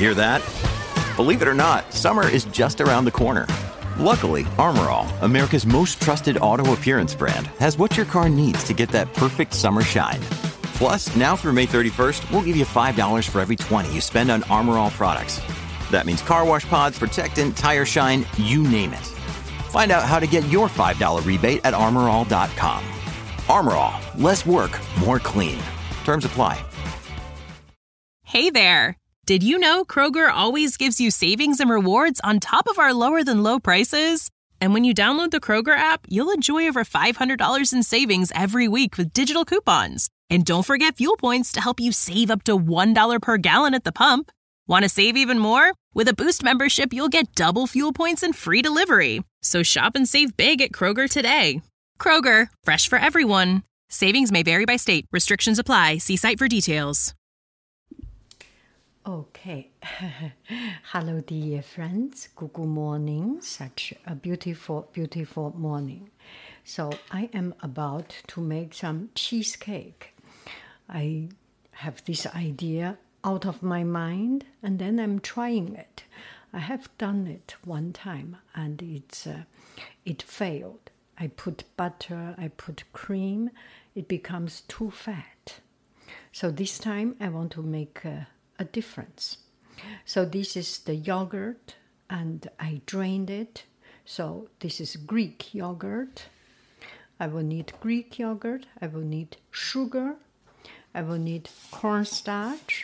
Hear that? Believe it or not, summer is just around the corner. Luckily, Armor All, America's most trusted auto appearance brand, has what your car needs to get that perfect summer shine. Plus, now through May 31st, we'll give you $5 for every $20 you spend on Armor All products. That means car wash pods, protectant, tire shine, you name it. Find out how to get your $5 rebate at armorall.com. Armor All, less work, more clean. Terms apply. Hey there! Did you know Kroger always gives you savings and rewards on top of our lower-than-low prices? And when you download the Kroger app, you'll enjoy over $500 in savings every week with digital coupons. And don't forget fuel points to help you save up to $1 per gallon at the pump. Want to save even more? With a Boost membership, you'll get double fuel points and free delivery. So shop and save big at Kroger today. Kroger, fresh for everyone. Savings may vary by state. Restrictions apply. See site for details. Okay. Hello, dear friends. Good morning. Such a beautiful, beautiful morning. So I am about to make some cheesecake. I have this idea out of my mind, and then I'm trying it. I have done it one time, and it failed. I put butter, I put cream. It becomes too fat. So this time I want to make a difference. So this is the yogurt, and I drained it. So this is Greek yogurt. I will need Greek yogurt. I will need sugar. I will need cornstarch.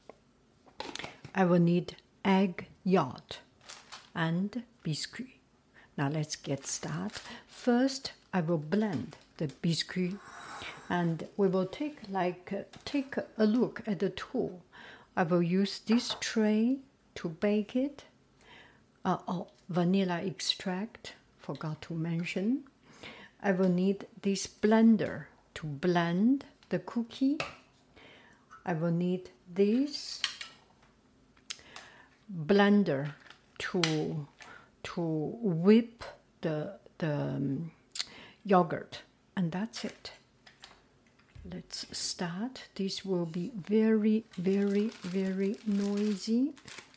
I will need egg yolk and biscuit. Now let's get started. First, I will blend the biscuit, and we will take a look at the tool. I will use this tray to bake it. Vanilla extract, forgot to mention. I will need this blender to blend the cookie. I will need this blender to whip the yogurt, and that's it. Let's start. This will be very, very, very noisy.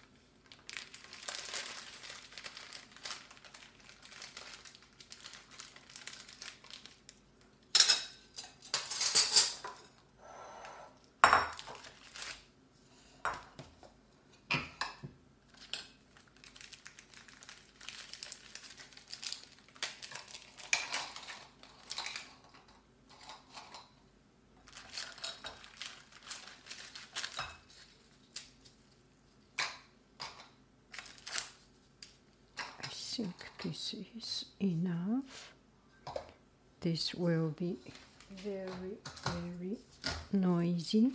I think this is enough. This will be very, very noisy.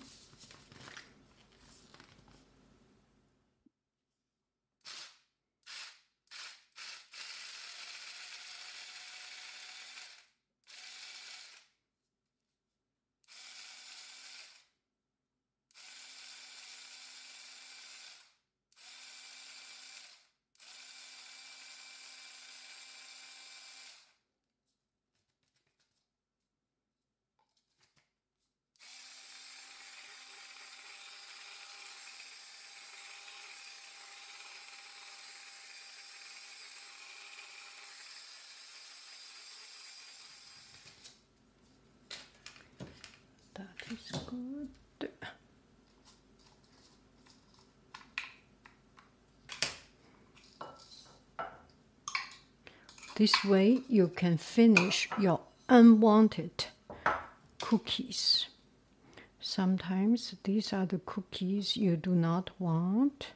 That is good. This way you can finish your unwanted cookies. Sometimes these are the cookies you do not want.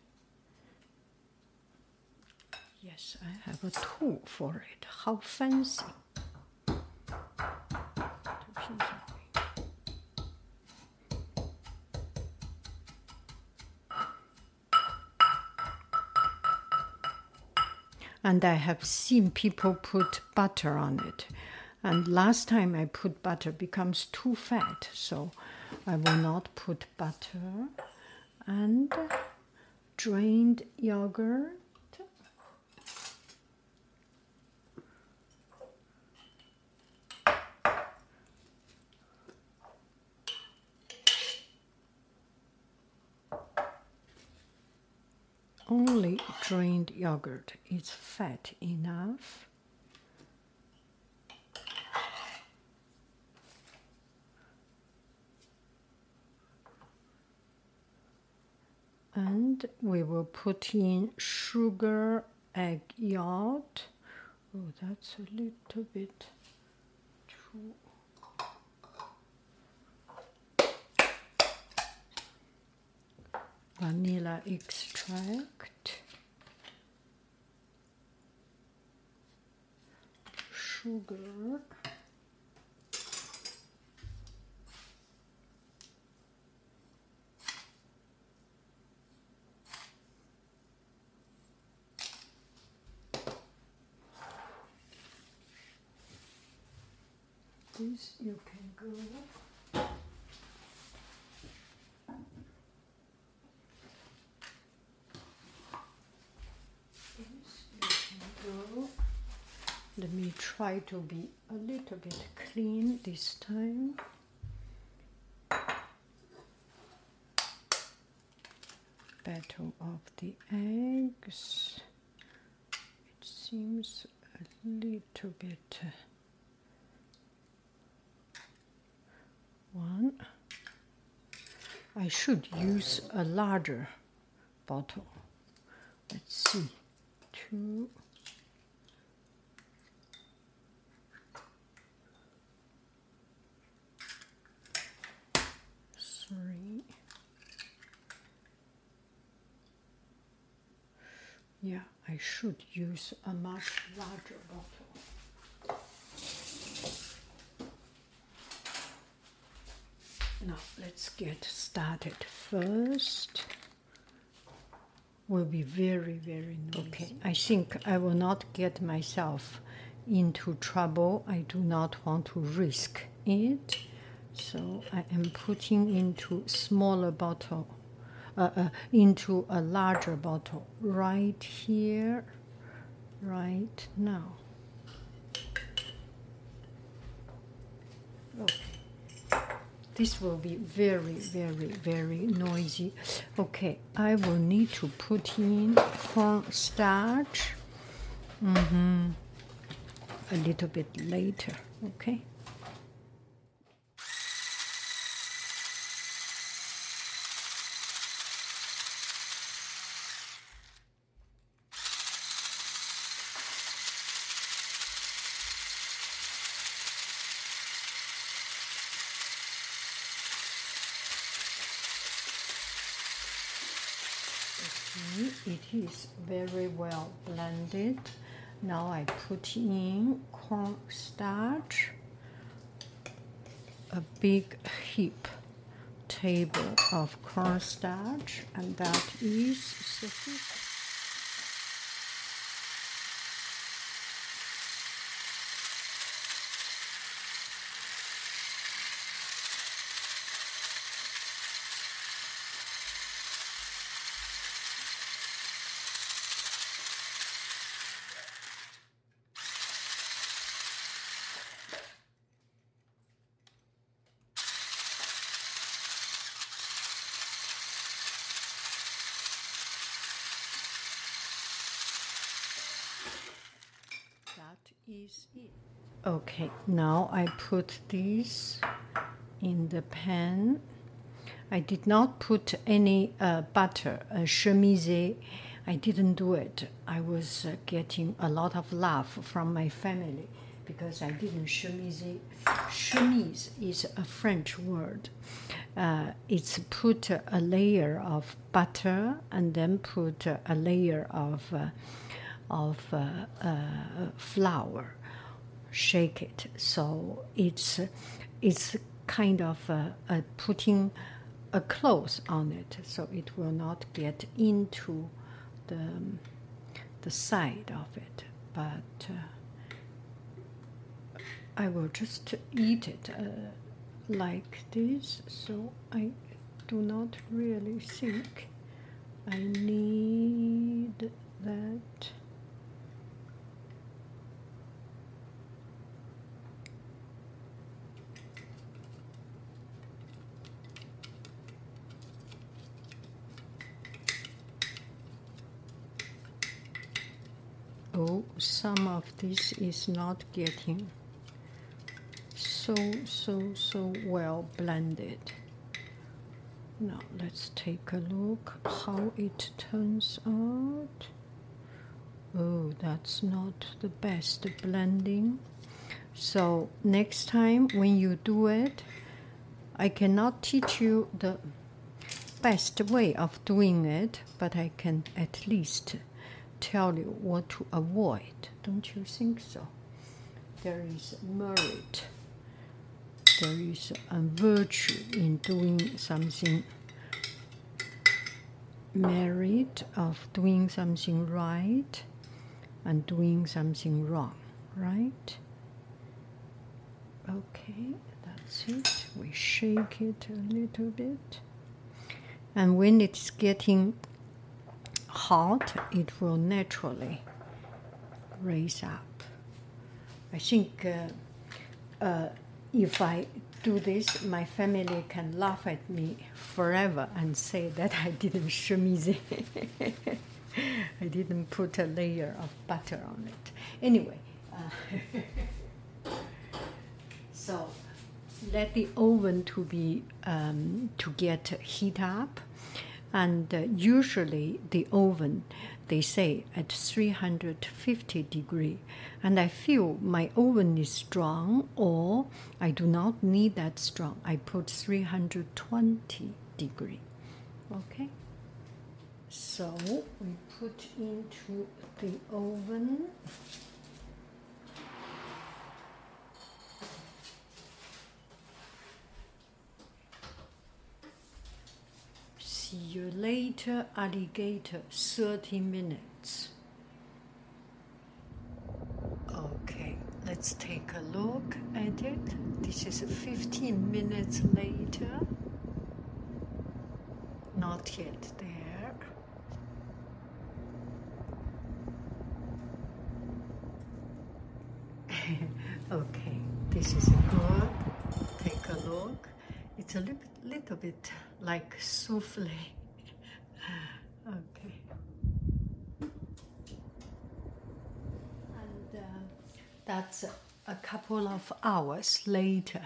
Yes, I have a tool for it. How fancy. And I have seen people put butter on it. And last time I put butter becomes too fat, so I will not put butter. And drained yogurt. only drained yogurt. It's fat enough. And we will put in sugar, egg yolk. Oh, that's a little bit too. Vanilla extract, sugar, this you can go. Let me try to be a little bit clean this time. Battle of the eggs. It seems a little bit. One. I should use a larger bottle. Let's see. Two. Three. Yeah, I should use a much larger bottle. Now let's get started. First, will be very, very noisy. Okay, I think I will not get myself into trouble. I do not want to risk it. So I am putting into smaller bottle, into a larger bottle right here, right now. Okay. This will be very, very, very noisy. Okay, I will need to put in cornstarch a little bit later, okay? It is very well blended. Now I put in cornstarch, a big heap table of cornstarch, and that is sufficient. Is it. Okay, now I put these in the pan. I did not put any butter, chemise. I didn't do it. I was getting a lot of laugh from my family because I didn't chemise. Chemise is a French word. It's put a layer of butter and then put a layer of flour, shake it. So it's kind of putting a cloth on it, so it will not get into the side of it. But I will just eat it like this. So I do not really think I need that. oh, some of this is not getting so well blended. Now let's take a look how it turns out. Oh, that's not the best blending. So next time when you do it, I cannot teach you the best way of doing it, but I can at least tell you what to avoid. Don't you think so? There is merit, there is a virtue in doing something, merit of doing something right and doing something wrong, right? Okay, that's it. We shake it a little bit. And when it's getting hot, it will naturally raise up. I think if I do this, my family can laugh at me forever and say that I didn't chemise. I didn't put a layer of butter on it. Anyway, so let the oven to be to get heat up, and usually the oven, they say at 350 degree, and I feel my oven is strong, or I do not need that strong. I put 320 degree. Okay, so we put into the oven. See you later, alligator, 30 minutes. Okay, let's take a look at it. This is 15 minutes later. Not yet there. Okay, this is good. Take a look. It's a little bit like souffle. Okay. And that's a couple of hours later.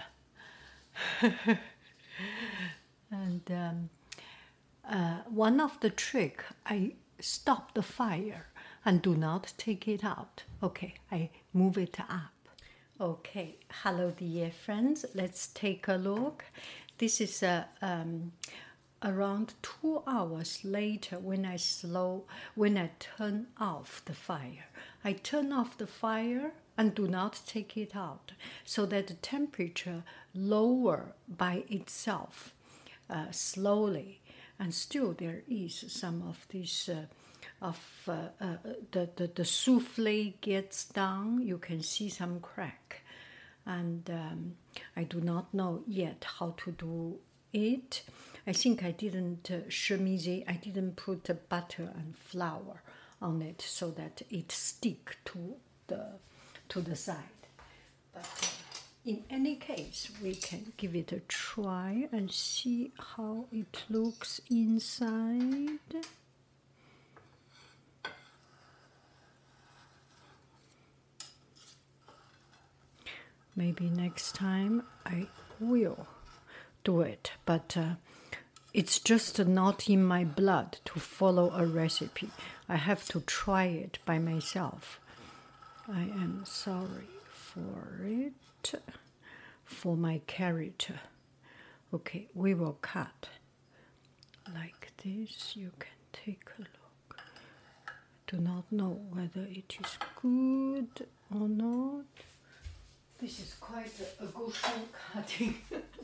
And one of the trick, I stop the fire and do not take it out. Okay, I move it up. Okay, hello dear friends, let's take a look. This is around 2 hours later when I turn off the fire. I turn off the fire and do not take it out, so that the temperature lower by itself slowly, and still there is some of this the souffle gets down. You can see some crack, and I do not know yet how to do it. I think I didn't chemise. I didn't put butter and flour on it so that it stick to the side. But in any case, we can give it a try and see how it looks inside. Maybe next time I will do it, but it's just not in my blood to follow a recipe. I have to try it by myself. I am sorry for it, for my character. Okay, we will cut like this. You can take a look. Do not know whether it is good or not. This is quite a gouchon cutting.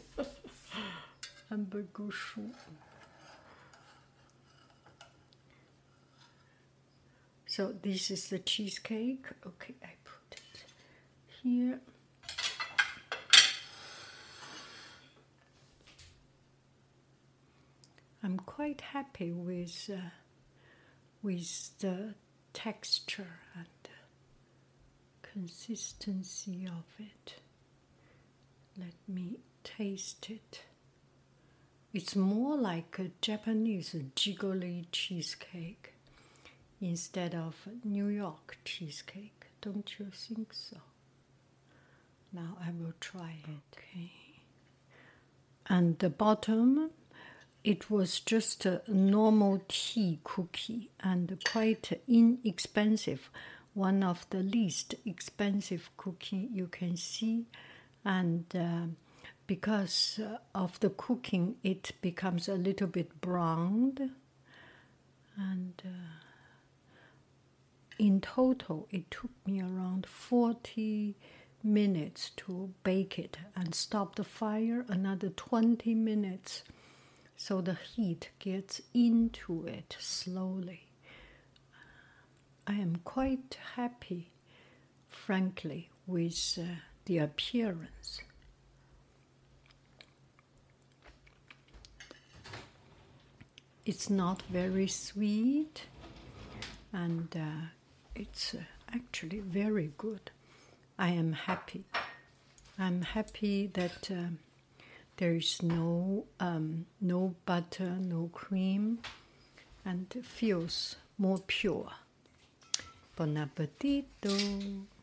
And the gouchon. So this is the cheesecake. Okay, I put it here. I'm quite happy with the texture and consistency of it. Let me taste it. It's more like a Japanese jigoli cheesecake. instead of New York cheesecake. Don't you think so? Now I will try it. Okay. And the bottom, it was just a normal tea cookie and quite inexpensive. One of the least expensive cookie you can see. And because of the cooking, it becomes a little bit browned. And in total, it took me around 40 minutes to bake it and stop the fire, another 20 minutes. So the heat gets into it slowly. I am quite happy, frankly, with the appearance. It's not very sweet, and it's actually very good. I am happy. I'm happy that there is no butter, no cream, and it feels more pure. Buon appetito!